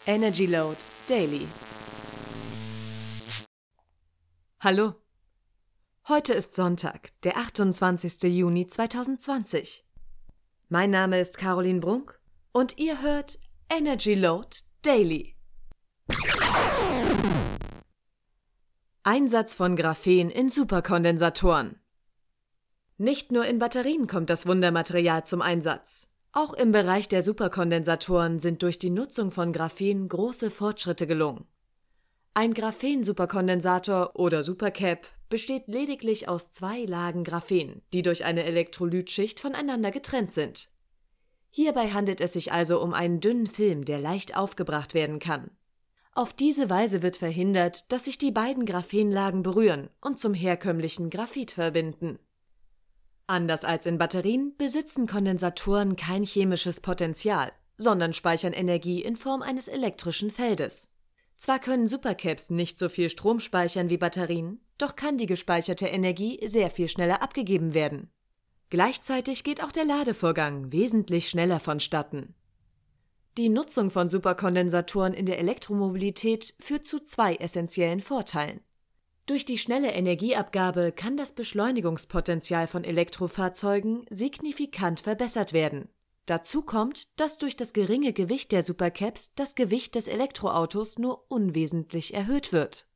Energy Load Daily. Hallo. Heute ist Sonntag, der 28. Juni 2020. Mein Name ist Caroline Brunk und ihr hört Energy Load Daily. Einsatz von Graphen in Superkondensatoren. Nicht nur in Batterien kommt das Wundermaterial zum Einsatz. Auch im Bereich der Superkondensatoren sind durch die Nutzung von Graphen große Fortschritte gelungen. Ein Graphen-Superkondensator oder Supercap besteht lediglich aus 2 Lagen Graphen, die durch eine Elektrolytschicht voneinander getrennt sind. Hierbei handelt es sich also um einen dünnen Film, der leicht aufgebracht werden kann. Auf diese Weise wird verhindert, dass sich die beiden Graphenlagen berühren und zum herkömmlichen Graphit verbinden. Anders als in Batterien besitzen Kondensatoren kein chemisches Potenzial, sondern speichern Energie in Form eines elektrischen Feldes. Zwar können Supercaps nicht so viel Strom speichern wie Batterien, doch kann die gespeicherte Energie sehr viel schneller abgegeben werden. Gleichzeitig geht auch der Ladevorgang wesentlich schneller vonstatten. Die Nutzung von Superkondensatoren in der Elektromobilität führt zu 2 essentiellen Vorteilen. Durch die schnelle Energieabgabe kann das Beschleunigungspotenzial von Elektrofahrzeugen signifikant verbessert werden. Dazu kommt, dass durch das geringe Gewicht der Supercaps das Gewicht des Elektroautos nur unwesentlich erhöht wird.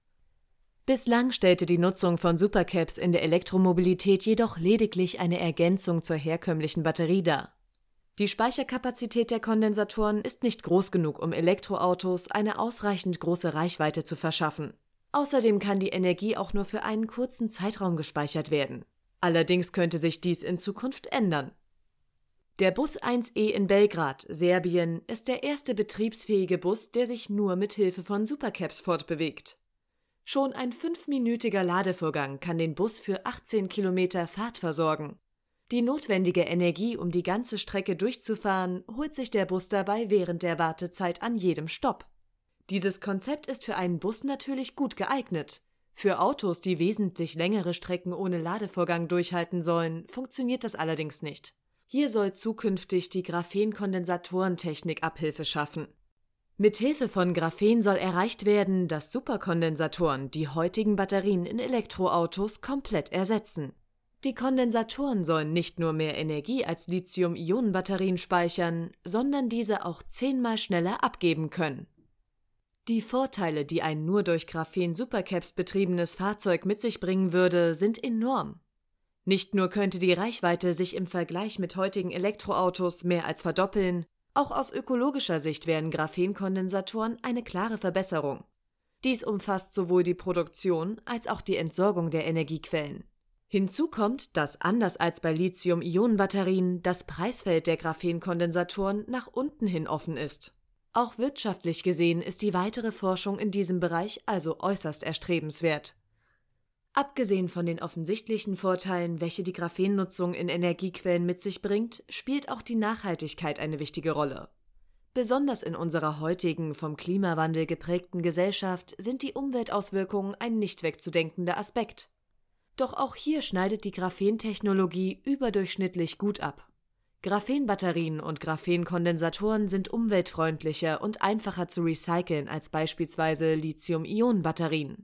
Bislang stellte die Nutzung von Supercaps in der Elektromobilität jedoch lediglich eine Ergänzung zur herkömmlichen Batterie dar. Die Speicherkapazität der Kondensatoren ist nicht groß genug, um Elektroautos eine ausreichend große Reichweite zu verschaffen. Außerdem kann die Energie auch nur für einen kurzen Zeitraum gespeichert werden. Allerdings könnte sich dies in Zukunft ändern. Der Bus 1E in Belgrad, Serbien, ist der erste betriebsfähige Bus, der sich nur mit Hilfe von Supercaps fortbewegt. Schon ein 5-minütiger Ladevorgang kann den Bus für 18 Kilometer Fahrt versorgen. Die notwendige Energie, um die ganze Strecke durchzufahren, holt sich der Bus dabei während der Wartezeit an jedem Stopp. Dieses Konzept ist für einen Bus natürlich gut geeignet. Für Autos, die wesentlich längere Strecken ohne Ladevorgang durchhalten sollen, funktioniert das allerdings nicht. Hier soll zukünftig die Graphen-Kondensatorentechnik Abhilfe schaffen. Mithilfe von Graphen soll erreicht werden, dass Superkondensatoren die heutigen Batterien in Elektroautos komplett ersetzen. Die Kondensatoren sollen nicht nur mehr Energie als Lithium-Ionen-Batterien speichern, sondern diese auch 10-mal schneller abgeben können. Die Vorteile, die ein nur durch Graphen-Supercaps betriebenes Fahrzeug mit sich bringen würde, sind enorm. Nicht nur könnte die Reichweite sich im Vergleich mit heutigen Elektroautos mehr als verdoppeln, auch aus ökologischer Sicht wären Graphenkondensatoren eine klare Verbesserung. Dies umfasst sowohl die Produktion als auch die Entsorgung der Energiequellen. Hinzu kommt, dass anders als bei Lithium-Ionen-Batterien das Preisfeld der Graphenkondensatoren nach unten hin offen ist. Auch wirtschaftlich gesehen ist die weitere Forschung in diesem Bereich also äußerst erstrebenswert. Abgesehen von den offensichtlichen Vorteilen, welche die Graphennutzung in Energiequellen mit sich bringt, spielt auch die Nachhaltigkeit eine wichtige Rolle. Besonders in unserer heutigen, vom Klimawandel geprägten Gesellschaft sind die Umweltauswirkungen ein nicht wegzudenkender Aspekt. Doch auch hier schneidet die Graphentechnologie überdurchschnittlich gut ab. Graphenbatterien und Graphenkondensatoren sind umweltfreundlicher und einfacher zu recyceln als beispielsweise Lithium-Ionen-Batterien.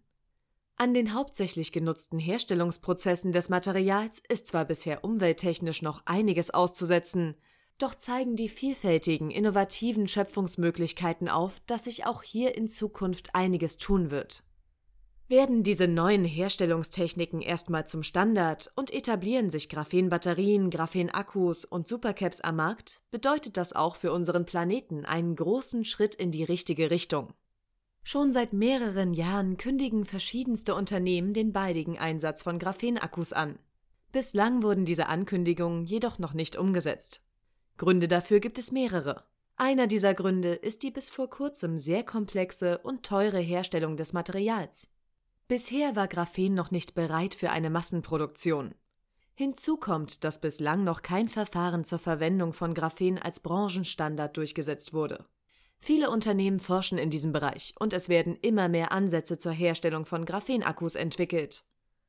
An den hauptsächlich genutzten Herstellungsprozessen des Materials ist zwar bisher umwelttechnisch noch einiges auszusetzen, doch zeigen die vielfältigen, innovativen Schöpfungsmöglichkeiten auf, dass sich auch hier in Zukunft einiges tun wird. Werden diese neuen Herstellungstechniken erstmal zum Standard und etablieren sich Graphenbatterien, Graphenakkus und Supercaps am Markt, bedeutet das auch für unseren Planeten einen großen Schritt in die richtige Richtung. Schon seit mehreren Jahren kündigen verschiedenste Unternehmen den baldigen Einsatz von Graphenakkus an. Bislang wurden diese Ankündigungen jedoch noch nicht umgesetzt. Gründe dafür gibt es mehrere. Einer dieser Gründe ist die bis vor kurzem sehr komplexe und teure Herstellung des Materials. Bisher war Graphen noch nicht bereit für eine Massenproduktion. Hinzu kommt, dass bislang noch kein Verfahren zur Verwendung von Graphen als Branchenstandard durchgesetzt wurde. Viele Unternehmen forschen in diesem Bereich und es werden immer mehr Ansätze zur Herstellung von Graphenakkus entwickelt.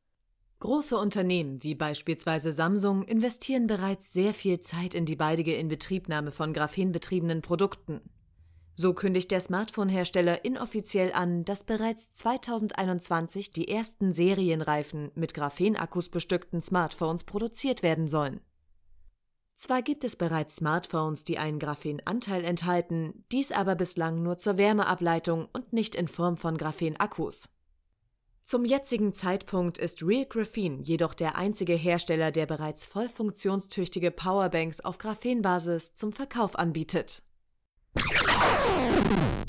Große Unternehmen wie beispielsweise Samsung investieren bereits sehr viel Zeit in die baldige Inbetriebnahme von graphenbetriebenen Produkten. So kündigt der Smartphone-Hersteller inoffiziell an, dass bereits 2021 die ersten Serienreifen mit Graphenakkus bestückten Smartphones produziert werden sollen. Zwar gibt es bereits Smartphones, die einen Graphenanteil enthalten, dies aber bislang nur zur Wärmeableitung und nicht in Form von Graphenakkus. Zum jetzigen Zeitpunkt ist Real Graphene jedoch der einzige Hersteller, der bereits voll funktionstüchtige Powerbanks auf Graphenbasis zum Verkauf anbietet.